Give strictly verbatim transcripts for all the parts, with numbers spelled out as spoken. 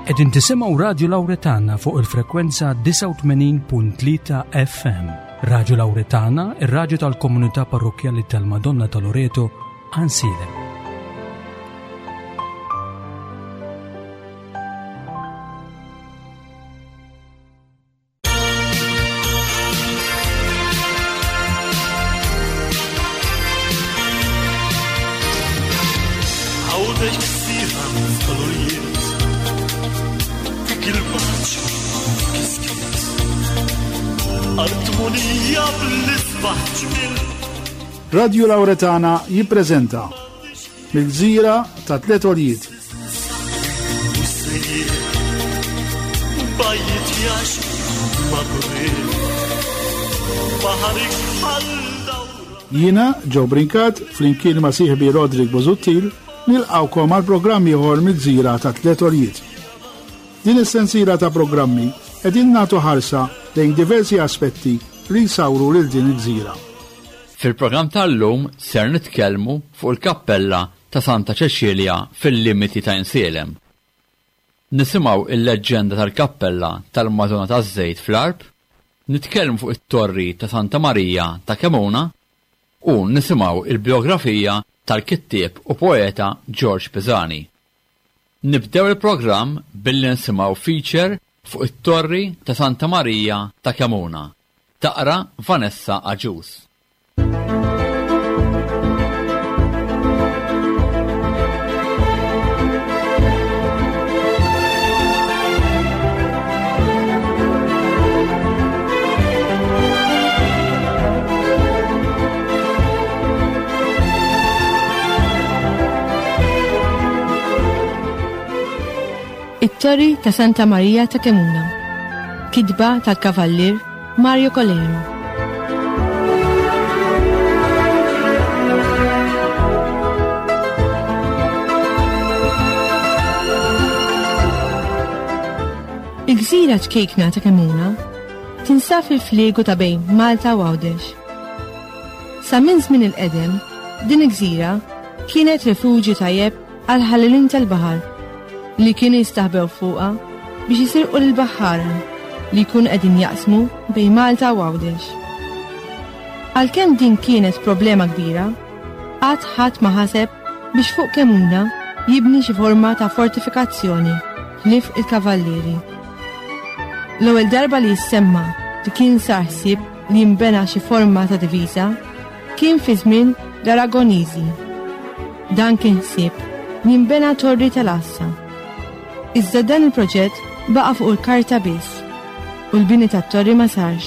Qegħdin tisimgħu Radio Lawretana fuq il-frekwenza tisa' u tmenin punt tlieta F M. Radio Lawretana, ir-radju tal-Komunità Parrokjali tal-Madonna ta' Loreto, Ansile. Radio Lawretana jippreżenta mill-Gżira ta' Tliet Għoljiet. Jiena Joe Brinkat flimkien ma' sieħbi Rodrik Bozuttil nilqgħukom għal programmi ieħor mill-Gżira ta' Tliet Għoljiet. Din is-sensiela ta' programmi qegħdin nagħtu ħarsa lejn diversi aspetti li jsawru lil din il-gżira. Fil-programm tal-lum ser nitkellmu fuq il-kappella ta' Santa Cecilia fil-limiti ta' Insielem. Nisimgħu il-leġġenda tal-kappella tal-Madonna taż-Żejt fl-Arb, nitkellmu fuq it-torri ta' Santa Marija ta' Kemuna u nisimgħu il-biografija tal-kittieb u poeta George Pisani. Nibdew il-programm billi nisimgħu feature fuq it-torri ta' Santa Marija ta' Kemuna. Taqra Vanessa Aġus. It-torri ta' Santa Marija ta' Kemuna. Kidba tal-Kavallir Mario Colero. Il-gżira ċkejkna ta' Kemuna tinsab fil-fliegu ta' bejn Malta u Għawdex. Sa minn żmien il-qedem, din il-gżira kienet rifuġju tajjeb għal ħallelin tal-baħar li kienu jistaħbew fuqha biex jisirqu lill-baħħara li jkunu qegħdin jaqsmu bejn Malta u Għawdex. Għalkemm din kienet problema kbira, qatt ħadd ma ħaseb biex fuq Kemuna jibni xi forma ta' fortifikazzjoni ħlief il-kavallieri. L-ewwel darba li jissemma li kien sar ħsieb li jinbena xi forma ta' diviża kien fi żmien l-Aragoniżi. Dan kien ħsieb li jinbena torri tal-Assa. Iżda dan il-proġett baqa' fuq il-karta biss u l-bini tat-torri ma sarx.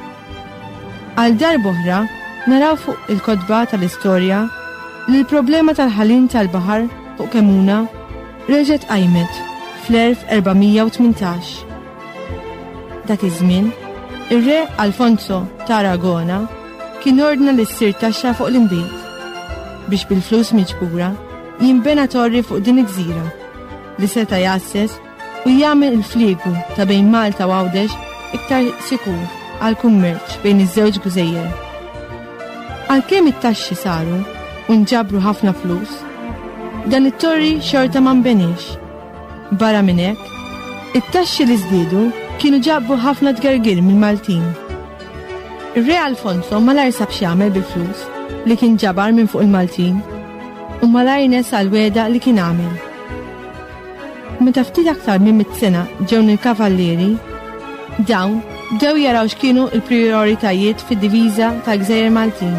Għal darba oħra naraw fuq il-kodba tal-istorja li l-problema tal-ħalin tal-baħar fuq Kemuna reġgħet qajmet fl-elf erbamija u tmintax. Dak iż-żmien, ir-re Alfonso ta' Aragona kien ordna li ssir taxxa fuq l-inbiet biex bil-flus miġbura jinbena torri fuq din il-gżira li seta' jassess u jagħmel il-fliegu ta' bejn Malta u Għawdex iktar sikur għal kummerċ bejn iż-żewġ gżejjer. Għalkemm it-taxxi saru u nġabru ħafna flus, dan it-torri xorta ma nbenix. Barra minn hekk, it-taxxi li żdiedu kienu ġabbu ħafna tgergir mill-Maltin. Ir-re Alfonso malar sab x'jagħmel bil-flus li kien ġabar minn fuq il-Maltin u malar jness għal-weda li kien għamel. Meta ftit aktar minn mit sena ġew il-kavallieri, dawn bdew jaraw x'kienu l-prijoritajiet fid-diviża tal-Gżejjer Maltin.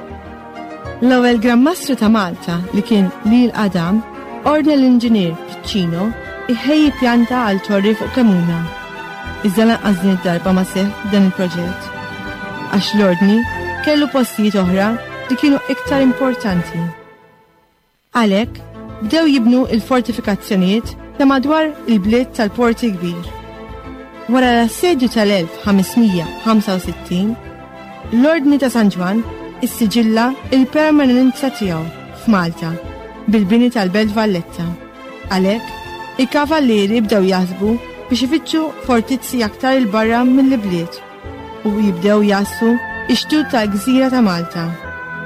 L-ewwel Grammastru ta' Malta li kien Lil Adam ordna l-inġinier Piccino iħejji pjanta għal torri fuq Kemuna. Iżda lanqas din id-darba ma seħħ dan il-proġett għax l-ordni kellu postijiet oħra li kienu iktar importanti. Għalhekk bdew jibnu il-fortifikazzjonijiet ta' madwar il-bliet tal-Porti Kbir. Wara l-assedju tal-elf ħamesmija ħamsa u sittin, l-Ordni ta' San Ġwan issiġilla il-permanenza tiegħu f'Malta bil-bini tal-Belt Valletta. Għalhekk, il-kavallieri bdew jaħsbu biex ifittxu fortizzi aktar il-barra mill-bliet u jibdew jassu ix-xtut tal-Gżira ta' Malta.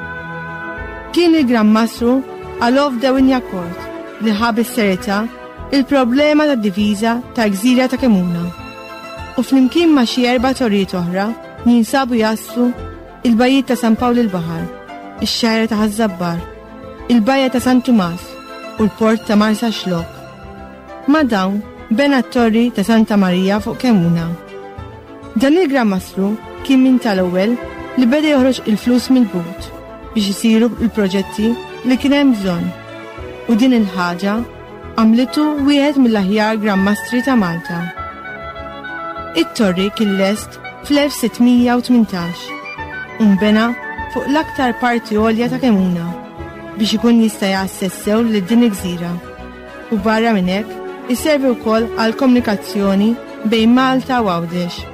Kien il-Gran Mastru Alof Dewinja Kort li ħab is-serjetà il-problema tad-diviża tal-Gżira ta' Kemuna. U flimkien ma' xi erba' torrijiet oħra jinsabu jaslu il-Bajjiet ta' San Pawl il-Baħar, ix-Xehra ta' Ħażabbar, il-Bajja ta' San Tumas u l-Port ta' Marsa Xlok. Ma' dawn bena t-torri ta' Santa Marija fuq Kemuna. Dan il-Gran Mastru kien min tal-ewwel li beda joħroġ il-flus mill-but biex isiru l-proġetti li kien hemm bżonn. U din il-ħaġa għamlitu wieħed mill-aħjar Gran Mastri ta' Malta. It-torri kien lest fl-elf sittmija u tmintax u nbena fuq l-aktar parti għolja ta' Kemuna biex ikun jista' jassessew lil din il-gżira. U barra minn hekk isservi wkoll għal komunikazzjoni bejn Malta u Għawdex.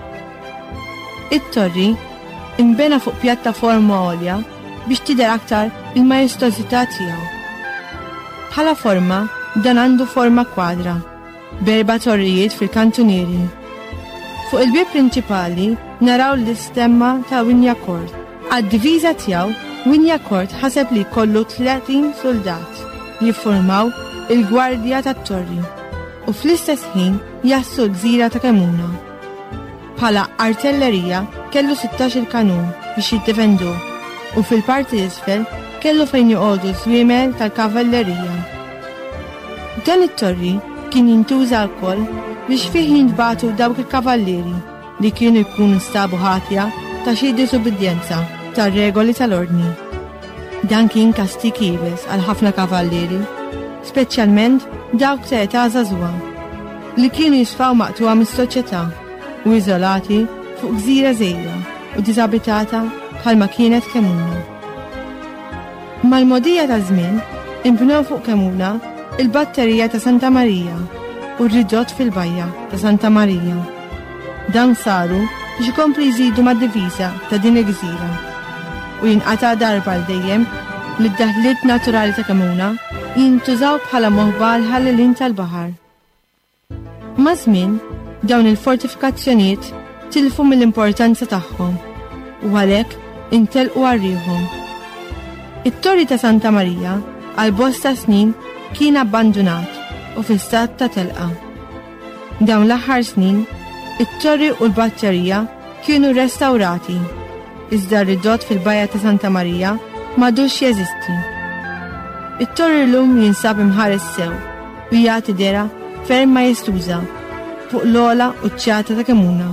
It-torri imbena fuq pjattaforma għolja biex tidher aktar il-majestożità tiegħu. Bħala forma dan għandu forma kwadra, berba torrijiet fil-kantunieri. Fuq il-bieb prinċipali naraw l-istemma ta' Winja Court. Għad-diviża tiegħu Winja Court ħaseb li jkollu tletin soldat li jiffurmaw il-gwardja tat-torri u fl-istess ħin jassu l-gżira ta' Kemuna. Bħala artellerija kellu sittax-il kanun biex jiddefendu u fil-parti isfel kellu fejn joqogħdu żwiemel tal-kavallerija. Dan it-torri kien jintuża wkoll biex fih jintbagħtu dawk il-kavallieri li kienu jkunu stabu ħatja ta' xi disobbedjenza tar-regoli tal-ordni. Dan kien kastik ibes għal ħafna kavallieri, speċjalment dawk ta' età żagħżugħa li kienu jisfaw maqtuha mis-soċjetà u iżolati fuq gżira żgħira u diżabitata bħalma kienet Kemuna. Mal-modija ta' żmien inbnew fuq Kemuna il-batterija ta' Santa Marija u r-ridott fil-bajja ta' Santa Marija. Dan saru biex ikomplu jżidu mad-diviża ta' din il-gżira u jinqata' darba l dejjem li d-daħliet naturali ta' Kemuna jintużaw bħala moħba l-ħallelin tal-baħar. Ma' żmien dawn il-fortifikazzjonijiet tilfu mill-importanza tagħhom u għalhekk intelqu għarrieħhom. It-torri ta' Santa Marija għal bosta snin kien abbandonat u fil-stat ta' telqa. Dawn l-aħħar snin, it-torri u l-batterija kienu restawrati, iżda r-ridott fil-bajja ta' Santa Marija m'għadux jeżisti. It-torri l-lum jinsab imħares sew u jagħti dera ferm ma jistuża fuq l-ola u ċ-ċata ta' Kemuna.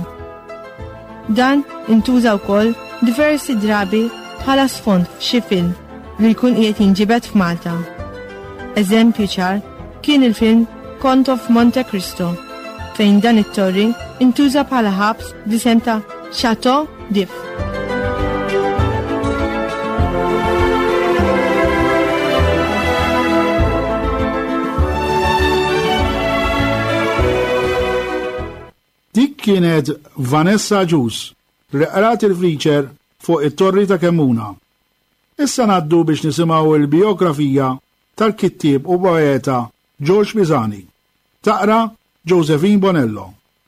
Dan intuża wkoll diversi drabi bħala sfond f'xi film li jkun qiegħed jinġibed f'Malta. Eżempju ċar kien il-film Count of Monte Cristo, fejn dan it-torri intuża bħala ħabs b'isem ta' Chateau d'If. Dik kienet Vanessa Ġus li qrat il-feature fuq it-torri ta' Kemuna. Issa ngħaddu biex nisimgħu l-biografija tal-kittieb u poeta George Pisani. Taqra Josephine Bonello.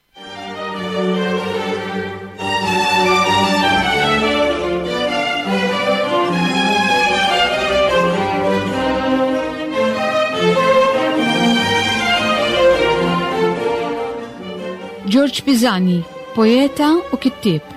George Pisani, poeta u kittieb.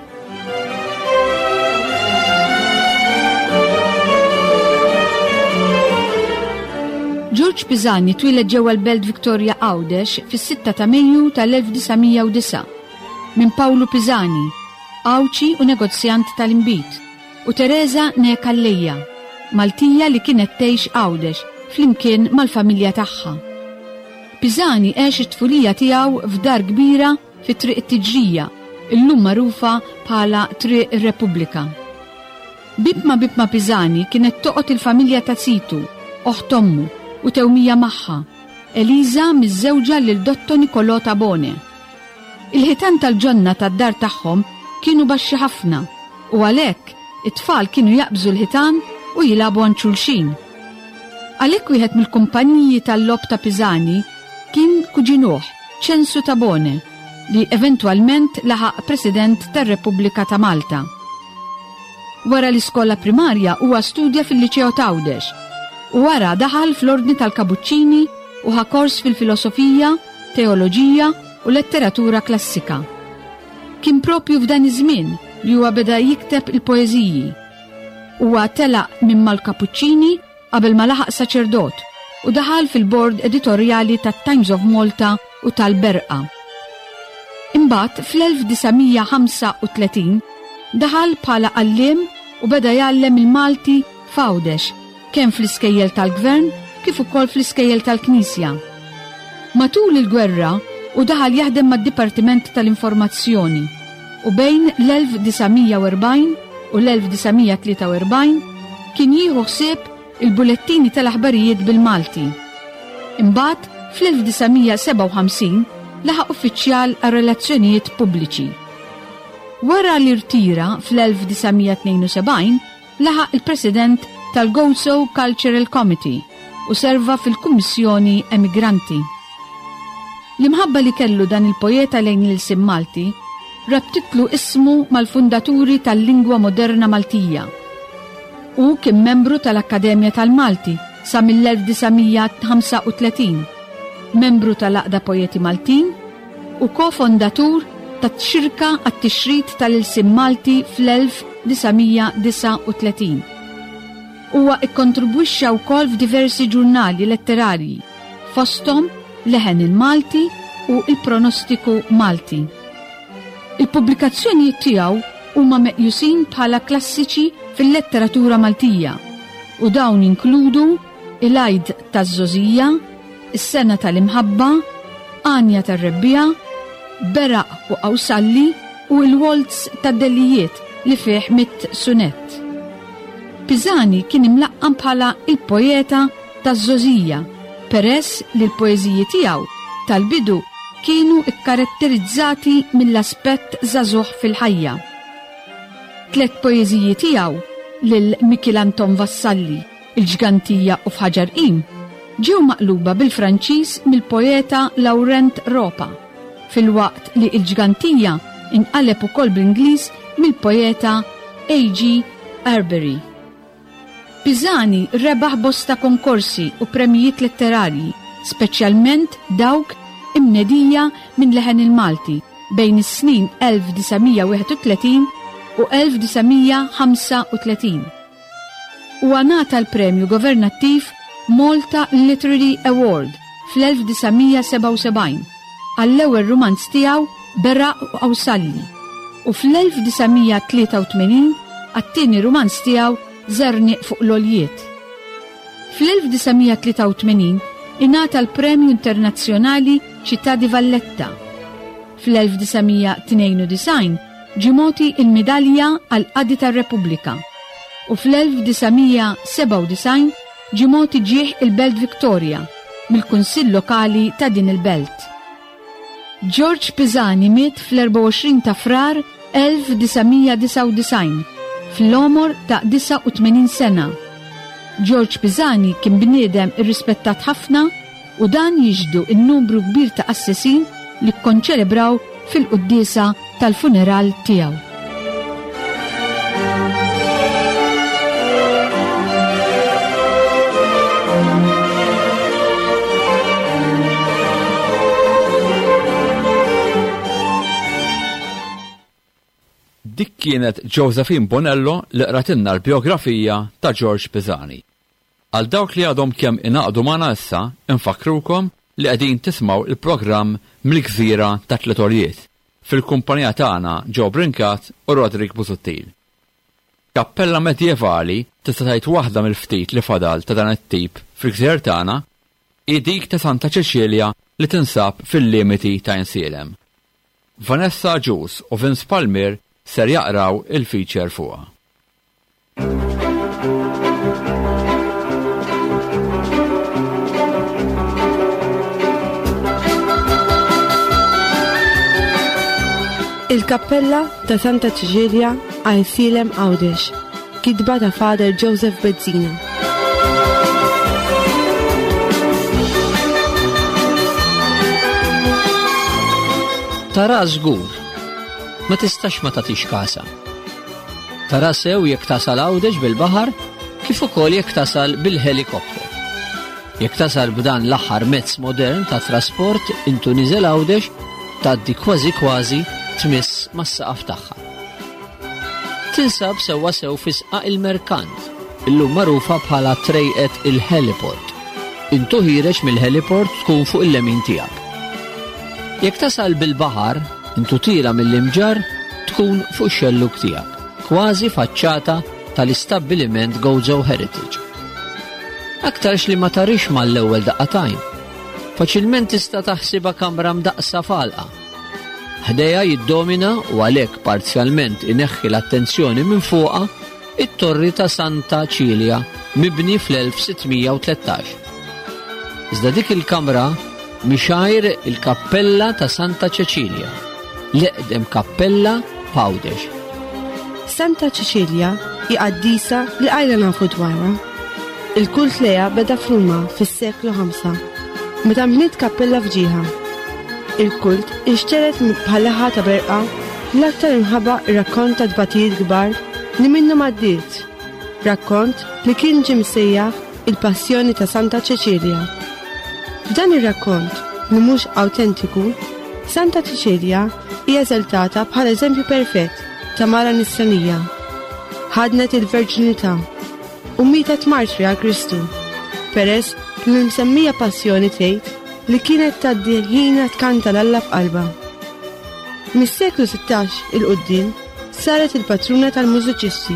George Pisani twiled ġewwa l-belt Victoria Għawdex fis-sitta ta' Mejju tal-elf disajnija u disa' minn Paolo Pisani, awċi u negozjant tal-imbit, u Teresa Nekalleja, Maltija li kienet tgħix Għawdex flimkien mal-familja tagħha. Pisani għex it-tfulija tiegħu f'dar kbira fit-Triq it-Tiġrija, illum magħrufa bħala Triq ir-Repubblika. Bibma Bibma Pisani kienet toqgħod il-familja ta' Situ, oħt ommu u tewmija magħha, Eliza miż-żewġa lil Dotto Nicolò Tabone. Il-ħitan tal-ġonna tad-dar tagħhom kienu baxxi ħafna u għalhekk it-tfal kienu jaqbżu l-ħitan u jilagħbu għand xulxin. Għalhekk wieħed mill-kumpaniji tal-lob ta' Pisani kien kuġinuh Censu Tabone li eventwalment laħaq President tar-Repubblika ta' Malta. Wara l-iskola primarja huwa studja fil-Liċeo Għawdex u wara daħal fl-ordni tal-Kabuċċini u ħa kors fil-filosofija, teoloġija u letteratura klassika. Kien propju f'dan iż-żmien li huwa beda jikteb il-poeżiji. Huwa telaq minn Malkapuccini qabel ma laħaq saċerdot u daħal fil-bord editorjali tat-Times of Malta u tal-Berqa. Imbagħad fl-elf disajn ħamsa u tletin daħal bħala għalliem u beda jgħallem il-Malti f'Għawdex kemm fl-iskejjel tal-gvern kif ukoll fl-iskejjel tal-Knisja. Matul il-gwerra u daħal jaħdem mad-Dipartiment tal-Informazzjoni u bejn l-elf disajn u erbgħin u l-elf disajn tlieta u erbgħin kien jieħu ħsieb il-bulettini tal-aħbarijiet bil-Malti. Imbagħad fl-elf disajn seba' u ħamsin laħaq uffiċjal għal relazzjonijiet pubbliċi. Wara li rtira fl-elf disajn tnejn u sebgħin laħaq il-President tal-Gozo Cultural Committee u serva fil-Kummissjoni Emigranti. L-imħabba li kellu dan il-poeta lejn il-sim Malti rabtitlu ismu mal-fundaturi tal-lingwa moderna Maltija u kien membru tal-Akkademja tal-Malti sa mill-elf disajn ħamsa u tletin, membru tal-Aqda Poeti Maltin u kofondatur tat-xirka għat-tixrid tal-ilsim Malti fl-elf disajn disa' u tletin. Huwa ikkontribwixxa wkoll f'diversi ġurnali letterarji, fosthom Leħen il-Malti u il-Pronostiku Malti. Il-pubblikazzjonijiet tiegħu huma meqjusin bħala klassiċi fil-letteratura Maltija u dawn inkludu Il-Għid taż-Żożija, Is-Sena tal-Imħabba, Anja tar-Rebbija, Beraq u Awsalli u l-Waltz tad-Delijiet li fih mit sunett. Pisani kien imlaqqam bħala il-poeta taż-Żożija peress li l-poeżiji tiegħu tal-bidu kienu ikkaratterizzati mill-aspett żagħżugħ fil-ħajja. Tliet poeżiji tiegħu lil Mikil Anton Vassalli, Il-Ġgantija u f'Ħaġar-Qim ġew maqluba bil-Franċiż mill-poeta Laurent Ropa, filwaqt li Il-Ġgantija inqaleb ukoll bl-Ingliż mill-poeta A G Arbery. Pisani rebaħ bosta konkorsi u premijiet letterarji, speċjalment dawk imnedija minn Leħen il-Malti bejn is-snin elf disajn wieħed u tletin u elf disajn ħamsa u tletin. U għanata l-premju governattiv Malta Literary Award fl-elf disajn seba' u sebgħin għall-ewwel romanz tiegħu Beraq u Awsalli u fl-elf disajn tlieta u tmenin għat-tieni romanz tiegħu Żernieq fuq l-Oljiet. Fl-elf disajn tlieta u tmenin ingħata l-Premju Internazzjonali Città di Valletta. Fl-elf disajn tnejn u disajn ġimoti il-Medalja għal Qadi tar-Repubblika u fl-elf disajn seba' u disajn ġimoti ġieħ il-Belt Victoria mill-Kunsill Lokali ta' din il-belt. George Pisani miet fl-erba' u għoxrin ta' Frar elf disajn disa' u disajn fl-omor ta' disa' u tmenin sena. George Pisani kien bniedem irrispettat ħafna u dan jiġdu in-numru kbir ta' assessin li kkonċelebraw fil-quddiesa tal-funeral tiegħu. Dik kienet Josephine Bonello li qratilna l-biografija ta' George Pisani. Għal dawk li għadhom kemm inaqdu magħna issa, infakrukom li qegħdin tismaw il-programm mill-Gżira ta' Tliet Oljiet fil-kumpanija tagħna Joe Brinkat u Roderick Busuttil. Kappella medjevali tista' tgħid waħda mill-ftit li fadal ta' dan it-tip fil-Gżir tagħna hi dik ta' Santa Ċeċilja li tinsab fil-limiti ta' Insielem. Vanessa Ġus u Vince Palmier ser jaqraw il-feature fuqha. Il-Kappella ta' Santa Ċeċilja għal Insielem Għawdex, kitba ta' Father Joseph Bezzina. Tara żgur, ma tistax ma tagħtix kasa. Tara sew jekk tasal Għawdex bil-baħar kif ukoll jekk tasal bil-helikopter. Jekk tasal b'dan l-aħħar mezz modern ta' trasport intu niżel Għawdex tgħaddi kważi kważi tmiss mas-saqaf tagħha. Tinsab sewwa sew fisqa il-Merkant, illum magħrufa bħala trejqet il-heliport. Intu ħireġ mill-heliport tkun fuq il-lemin tiegħek. Jekk tasal bil-baħar, intu tira mill-imġar tkun fuq xelluk tiegħek, kważi faċċata tal-istabbiliment Gozo Heritage. Aktarx li ma tarix mal-ewwel daqqatajn. Faċilment tista' taħsibha kamra mdaqsa falqa. Ħdejja jiddomina u għalhekk parzjalment ineħħi l-attenzjoni minn fuqha it-torri ta' Santa Ċilja mibni fl-elf sittmija u tlettax. Iżda dik il-kamra mixajr il-kappella ta' Santa Ċeċilja, l-eqdem kappella f'Għawdex. Santa Ċeċilja hi qaddisa li għajla nafu dwarha. Il-kult leja beda f'Ruma fis-seklu ħamsa, meta bniet kappella f'ġieħa. Il-kult inxteret bħal-leħa ta' berqa l-aktar imħabba ir-rakkont ta' dbatijiet kbar li minnu maddiet. Rakkont li kien ġie msejjaħ il-passjoni ta' Santa Ċeċilja. F'dan ir-rakkont li mhux awtentiku, Santa Ċeċilja hija eżaltata bħal eżempju perfett ta' mara nisranija. Ħadnet il-verġinità u mietet martri għal Kristu, peress li l-msemmija passjoni tgħid li kienet tgħaddi ħina tkanta l-Alla f'qalba. Mis-seklu sittax il-qudiem saret il-patruna tal-mużiċisti.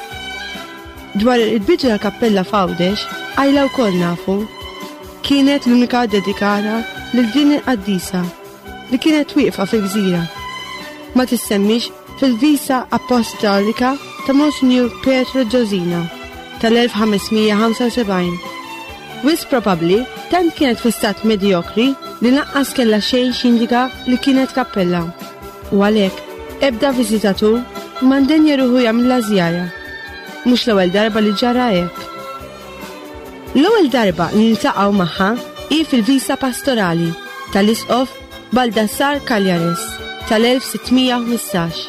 Dwar il-bidu tal-kappella f'Għawdex għajla wkoll nafu kienet l-unika dedikata lil din il-qaddisa li kienet wieqfa fil-gżira. Ma tissemmix fil-visa apostolika ta' Monsignor Pietro Giosina tal-elf ħamesmija ħamsa u sebgħin. Wis probabbli tant kienet fi stat mediokri li naqqas kellha xejn x'indika li kienet kappella. U għalhekk ebda viżitatur m'għandenja ruħu jagħmilha żjara. Mhux l-ewwel darba li ġara hekk. L-ewwel darba li niltaqgħu magħha hi fil-visa pastorali tal-Isqof Baldassar Kaljaris tal-elf sittmija u ħmistax.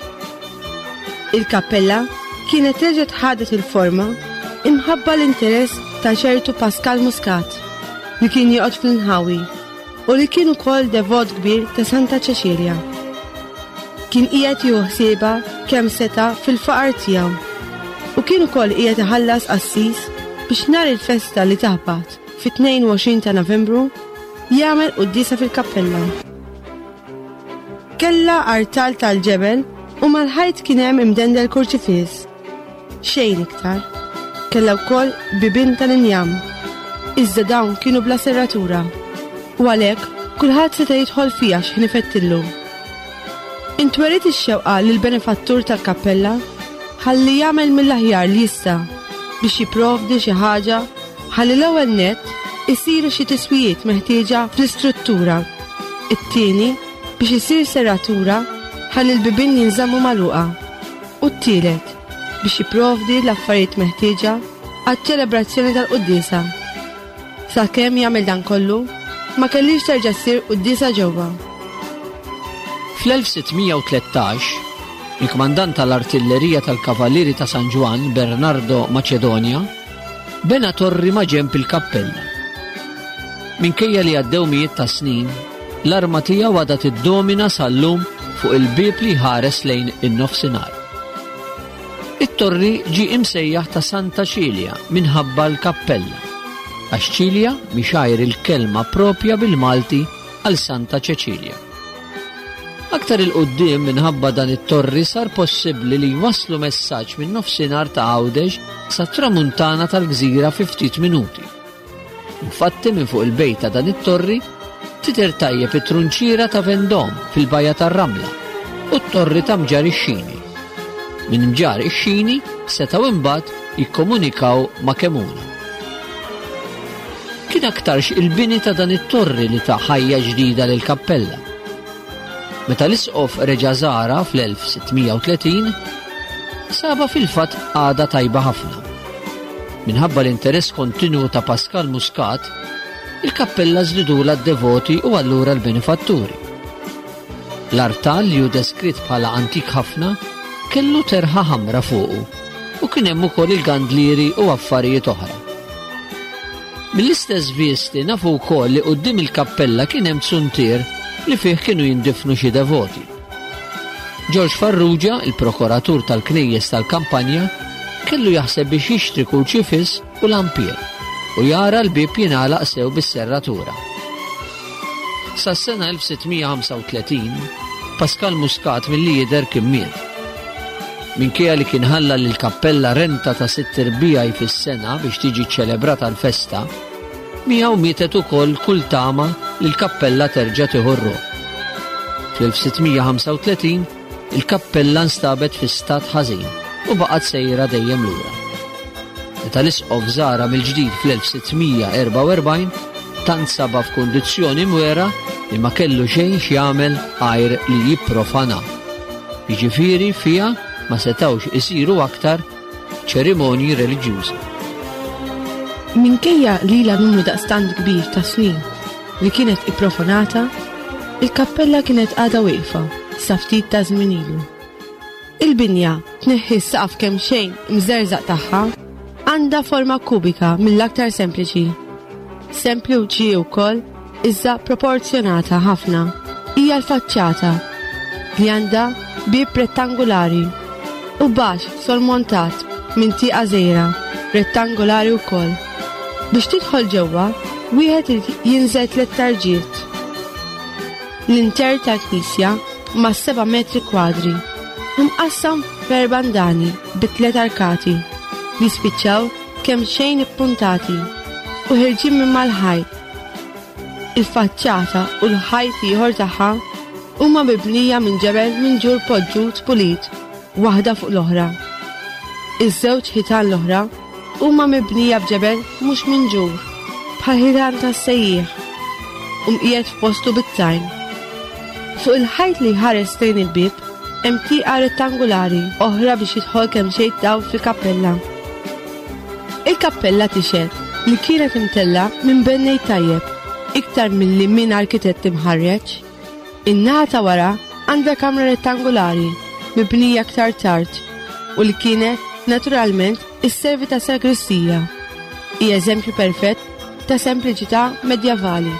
Il-kappella kienet reġgħet ħadet il-forma imħabba l-interess ta' ċertu Pascal Muscat li kien joqgħod fl-inħawi u li kien ukoll devot kbir ta' Santa Ċeċilja. Kien qiegħed jieħu ħsiebha kemm seta' fil-faqar tiegħu u kien ukoll qiegħed iħallas qassis biex nhar il-festa li taħbat fit-tnejn u għoxrin ta' Novembru jagħmel qudiesa fil-kappella. Kellha artal tal-ġebel u mal-ħajt kien hemm imdendel kurċifiż. Xejn iktar. Kellha wkoll bibien tal-injam. Iżda dawn kienu bla serratura u għalhekk kulħadd seta' jidħol fiha x'ħin ifettillu. Intwerit ix-xewqa lil benefattur tal-kappella ħalli jagħmel mill-aħjar li jista' biex jipprovdi xi ħaġa ħalli l-ewwel nett isiru xi tiswijiet meħtieġa fl-istruttura. It-tieni biex isir serratura ħalli l-bibien jinżammu magħluqa. U t-tielet biex jipprovdi l-affarijiet meħtieġa għaċ-ċelebrazzjoni tal-quddiesa. Sakemm jagħmel dan kollu, ma kellix terġa' ssir quddiesa ġewwa. Fl-elf sittmija u tlettax, il-kmandant tal-artillerija tal-Kavallieri ta' San Ġwan, Bernardo Macedonia, bena torri ma' ġenb il-kappella. Minkejja li għaddew mijiet ta' snin, l-arma tiegħu għadha tiddomina sal-lum fuq il-bieb li ħares lejn in-nofsinhar. It-torri ġie imsejjaħ ta' Santa Ċilja minħabba l-kappella, għax Ċilja mixajr il-kelma propja bil-Malti għal Santa Ċeċilja. Aktar il-qudiem minħabba dan it-torri sar possibbli li jwasslu messaġġ minn nofsinhar ta' Għawdex sa tramuntana tal-gżira fi ftit minuti. Infatti minn fuq il-bejt ta' dan it-torri tidher tajjeb it-trunċira ta' Vendôme fil-Bajja tar-Ramla u t-torri ta' Mġar ix-Xini. Minn Mġar ix-Xini setgħu imbagħad jikkomunikaw ma' Kemuna. Kien aktarx il-bini ta' dan it-torri li ta' ħajja ġdida lil kappella. Meta l-Isqof reġa' żara fl-elf sittmija u tletin, saba fil-fatt għada tajba ħafna. Minħabba l-interess kontinwu ta' Pascal Muscat, il-kappella żlidula d-devoti u allura l-benefatturi. L-artal li hu deskritt bħala antik ħafna kellu terħa ħamra fuqu u kien hemm ukoll il-gandlieri u affarijiet oħra. Mill-istess viesti nafu wkoll li quddiem il-kappella kien hemm tsuntier li fih kienu jindifnu xi devoti. George Farrugia, il-prokuratur tal-knejjes tal-kampanja, kellu jaħseb biex jixtri kurċifis u lampier u jara l-bib jingħalaq sew bis-serratura. Sas-sena elf sittmija ħamsa u tletin, Pascal Muscat milli jidher kien miet. Minkejja li kien ħalla lil kappella renta ta' sitt irbigħ fis-sena biex tiġi ċċelebrata l-festa, miegħu mietet ukoll kull tama li l-kappella terġa' tieħu r-ruħ. fl-elf sittmija ħamsa u tletin il-kappella nstabet fi stat ħażin u baqgħet sejra dejjem lura. Meta l-isqof żara mill-ġdid fl-elf sittmija erba' u erbgħin tant saba f'kundizzjoni mwera li ma kellu xejn x'jagħmel għajr li jipprofana. Jiġifieri fiha ma setawx isiru aktar ċerimonji reliġjużi. Minkejja li la numru daqstant kbir ta' snin li kienet ipprofanata, il-kappella kienet għada wieqfa sa ftit ta' żmien ilu. Il-binja tneħħi s-saqaf kemm xejn mżerżaq tagħha għandha forma kubika mill-aktar sempliċi. Sempliċi wkoll iżda proporzjonata ħafna hija l-faċċata li għandha bieb rettangolari u baxx sormontat minn tieqa żgħira rettangolari wkoll. Biex tidħol ġewwa, wieħed jinżel tliet tarġiet. L-inter tal-knisja ma' seba' metri kwadri imqassam f'erba' ndani bi tliet arkati li spiċċaw kemm xejn ippuntati u ħirġin minn mal-ħajt. Il-faċċata u l-ħajt ieħor tagħha huma mibnija minn ġebel minn ġur poġġut pulit waħda fuq l-oħra. Iż-żewġ ħitan l-oħra huma mibnija b'ġebel mhux minn ġur bħal ħitan tas-sejjieħ u mqiegħed f'postu bit-tajn. Fuq il-ħajt li ħares lejn il-bib hemm tieqa rettangolari oħra biex jidħol kemm xejn dawl fil-kappella. Il-kappella tixed li kienet imtella minn bennej tajjeb iktar milli min arkitett imħarreġ. In-naħa ta' wara għandha kamra rettangolari mibnija aktar tard u li kienet naturalment is-servi ta' sagristija. Hija eżempju perfett ta' sempliċità medjevali.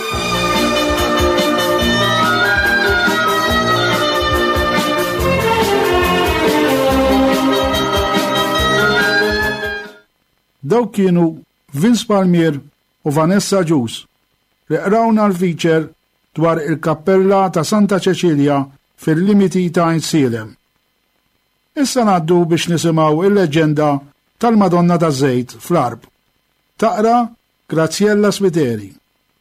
Dawk kienu Vince Palmier u Vanessa Ġus li qrawna l-feature dwar il-kappella ta' Santa Cecilia fil-limiti ta' Insilem. Issa ngħaddu biex nisimgħu il-leġenda tal-Madonna taż-Żejt fl-Arb. Taqra Graziella Spiteri.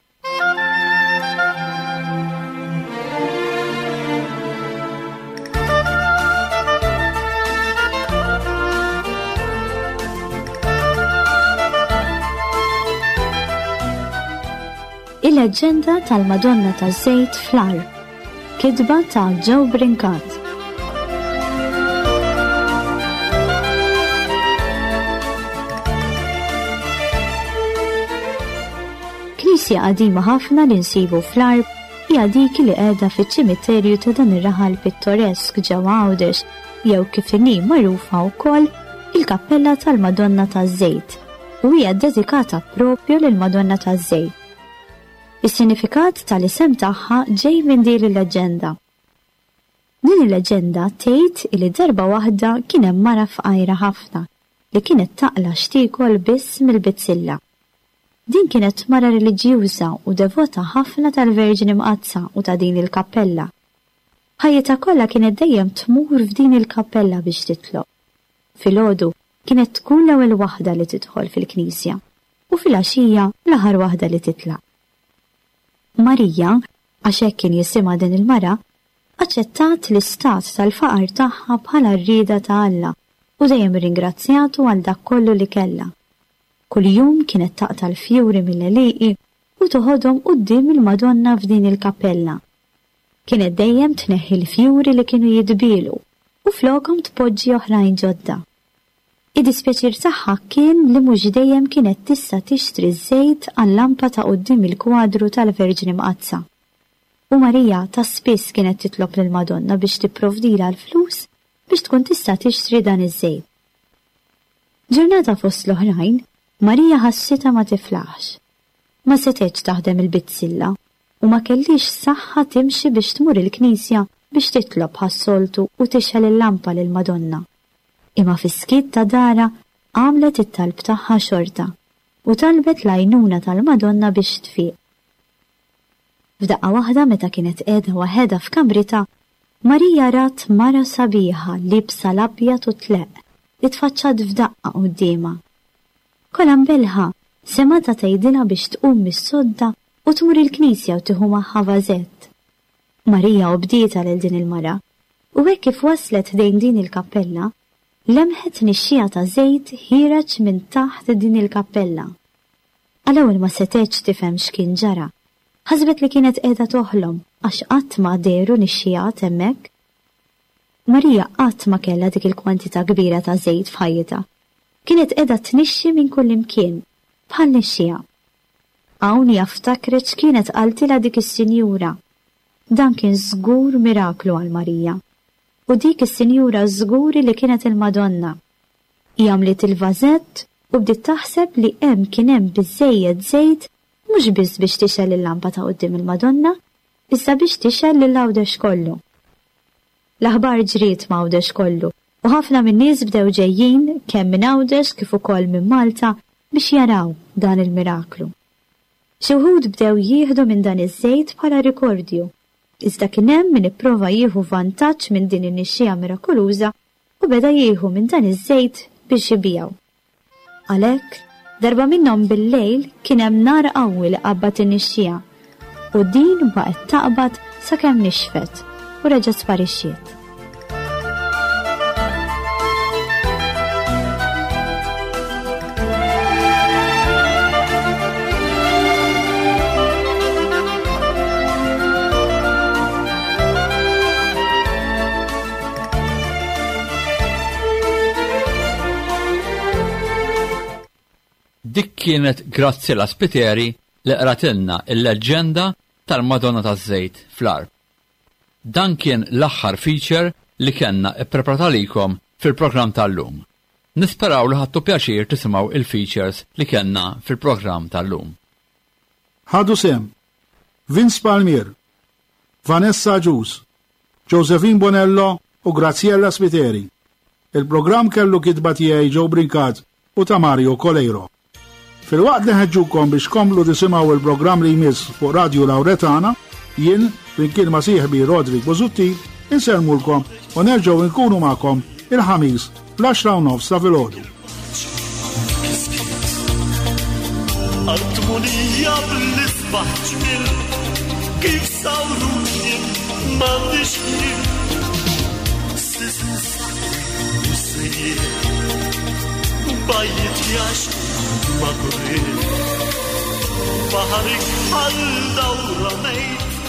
Il-leġenda tal-Madonna taż-Żejt fl-Arb, kitba ta' Joe Brinkat. Knisja qadima ħafna li nsibu fl-Arb hija dik li qiegħda fiċ-ċimiterju ta' dan ir-raħal pittoresk ġewwa Għawdex jew kif inhi magħrufa wkoll il-Kappella tal-Madonna taż-Żejt u hija ddedikata proprju lill-Madonna taż-Żejt. Is-sinifikat tal-isem tagħha ġej minn din il-leġenda. Din il-leġenda tgħid li darba waħda kien hemm mara fqajra ħafna li kienet taqla xtikol biss mill-bitzilla. Din kienet mara reliġjuża u devota ħafna tal-Verġini Mqazza u ta' din il-kappella. Ħajjitha kollha kienet dejjem tmur f'din il-kappella biex titlob. Filgħodu kienet tkun l-ewwel waħda li tidħol fil-Knisja u fil-għaxija l-aħħar waħda li titlaq. Marija, għax hekk kien jisimha din il-mara, aċċettat l-istat tal-faqar tagħha bħala rrieda ta' Alla u dejjem ringrazzjatu għal dak kollu li kellha. Kuljum kienet taqta' l-fjuri mill-għeliqi u toħodhom quddiem il-Madonna f'din il-kappella. Kienet dejjem tneħħi l-fjuri li kienu jidbielu u flokhom tpoġġi oħrajn ġodda. Id-dispjaċir tagħha kien li mhux dejjem kienet tista' tixtri żejt għall-lampa ta' quddiem il-kwadru tal-Verġini Mqazza. U Marija ta' spiss kienet titlob lill-Madonna biex tipprovdilha l-flus biex tkun tista' tixtri dan iż-żejt. Ġurnata fost l-oħrajn, Marija ħassita ma tiflaħx. Ma setgħetx taħdem il-bitzilla u ma kellix saħħa timxi biex tmur il-Knisja biex titlob ħas-soltu u tixħel il-lampa lil Madonna. Imma fis-skit ta' dara għamlet it-talb tagħha xorta u talbet l-għajnuna tal-Madonna biex tfiq. F'daqqa waħda meta kienet qiegħda waħedha f'kamrita, Marija rat mara sabiħa libsa l-abjad u tleq li tfaċċat f'daqqa qudiema. Kollha mbelħa semata tgħidilha biex tqum mis-sodda u tmur il-Knisja u tieħu magħha vażett. Marija ubdieta lil din il-mara u hekk kif waslet dejn din il-kappella lemħet nixxija ta' żejt ħireġ minn taħt din il-kappella. Għal-ewwel ma setgħetx tifhem x'kien ġara. Ħasbet li kienet qiegħda toħlom għax qatt ma deru nixxijat hemmhekk. Marija qatt ma kellha dik il-kwantità kbira ta' żejt f'ħajjitha. Kienet qiegħda tnixxi minn kull imkien bħal nixxija. Hawn jaftakret x'kienet qaltilha dik is-Sinjura. Dan kien żgur miraklu għal Marija. U dik is-Sinjura żguri li kienet il-Madonna. Jagħmlet il-vażett u bdiet taħseb li hemm kien hemm biżżejjed żejt mhux biss biex tixel il-lampa ta' quddiem il-Madonna, issa biex tixel lil-Għawdex kollu. L-aħbar ġriet ma' Għawdex kollu u ħafna min-nies bdew ġejjin kemm minn Għawdex kif ukoll minn Malta biex jaraw dan il-miraklu. Xi wħud bdew jieħdu minn dan iż-żejt bħala rikordju, iżda kien hemm min ipprova jieħu vantaġġ minn din in-nixxija mirakoluża u beda jieħu minn dan iż-żejt biex ibijaw. Għalhekk, darba minnhom bil-lejl kien hemm nar qawwi li qabad in-nixxija u din baqgħet taqbad sakemm nixfet u reġgħet sparixxiet. Dik kienet Grazzela Spiteri li qratilna il-leġenda tal-Madonna taż-Żejt fl-Arb. Dan kien l-aħħar feature li kellna ippreparat għalikom fil-programm tal-lum. Nisperaw li ħadtu pjaċir tisimgħu il-features li kellna fil-programm tal-lum. Ħadu sem Vince Palmier, Vanessa Ġus, Josephine Bonello u Graziella Spiteri. Il-programm kellu kitba tiegħi Joe Brinkat u ta' Mario Colejro. Fil-waqt li ħeġġukom biex komplu tisimgħu il-programm li jmiss fuq Radio Lauretana, jien flimkien ma' sieħbi Rodrik Bozuttil inselmulkom u nerġgħu nkunu magħkom il-ħamis fl-għaxra u nofs ta' filgħodu. Armonija bl-isbaħ ġmil kif sawruni m'għandix ħin sisnisa nisir bajjit jax ma' kurin baħarik għal dawra mejt